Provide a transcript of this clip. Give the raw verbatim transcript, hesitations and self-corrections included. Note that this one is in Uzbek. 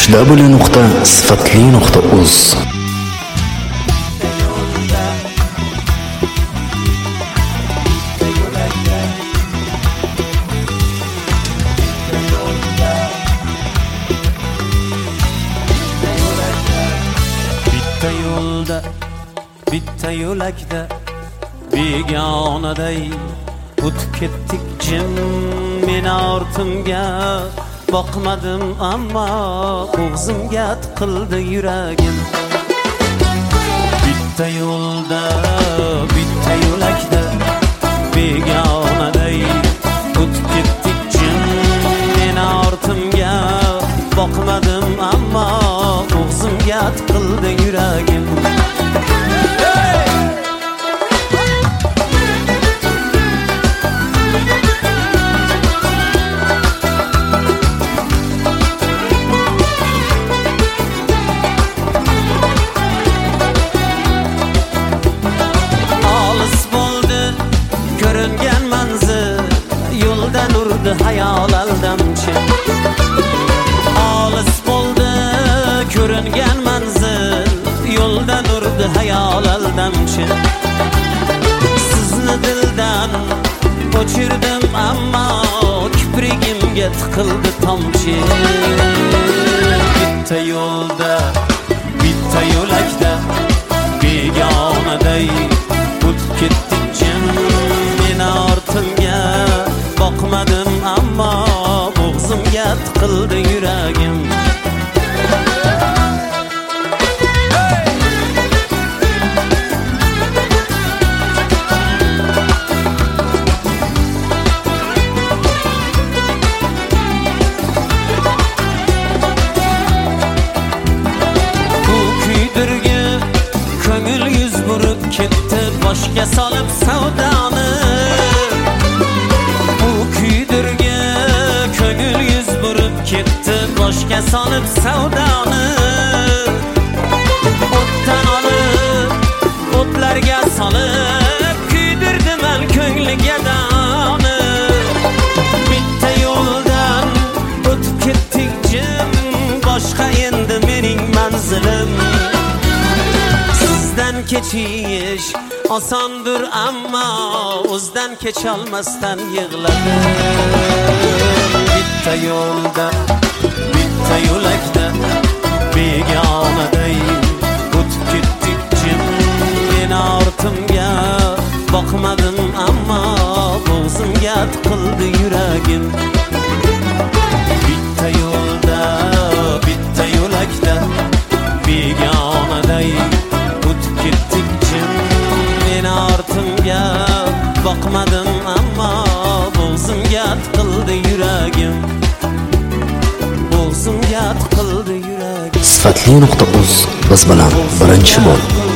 w nuqta sifatli nuqta uz. Bitta yo'lda, bitta yo'lakda begonaday o'tib ketdik jim. Men ortimga boqmadim ammo o'zimga tiqildi yuragim. Bitta yo'lda, bitta yo'lakda begonaday o'tib ketdik jim. Men ortimga boqmadim ammo o'zimga tiqildi yuragim. Ko'ringan manzil yo'ldan urdi hayol aldamchi. Olis bo'ldi ko'ringan manzil yo'ldan urdi hayol aldamchi. Sizni dildan o'chirdim ammo kiprigimga tiqildi tomchi. Bitta yo'lda, bitta yo'lakda begonaday o'tib ketdik jim. Men ortimga boqmadim ammo bo'g'zimga tiqildi yuragim. Bu kuydirgi ko'ngil yuz burib ketdi boshga solib savdoni. Bu kuydirgi ko'ngil yuz burib ketdi boshga solib savdoni. O'tdan olib o'tlarga solib kuydirdim al ko'ngliga doni. Bitta yo'ldan o'tib ketdik jim, boshqa endi mening manzilim. Sizdan kechish osondir ammo o'zdan kecholmasdan yig'ladim. Bitta yo'lda, bitta yo'lakda begonaday o'tib ketdik jim. Men ortimga boqmadim ammo o'zimga tiqildi yuragim. Bitta yo'lda, bitta yo'lakda begonaday o'tib ketdik jim. Men ortimga boqmadim ammo o'zimga tiqildi yuragim. O'zimga tiqildi yuragim. sifatli nuqta uz biz bilan birinchi bo'l.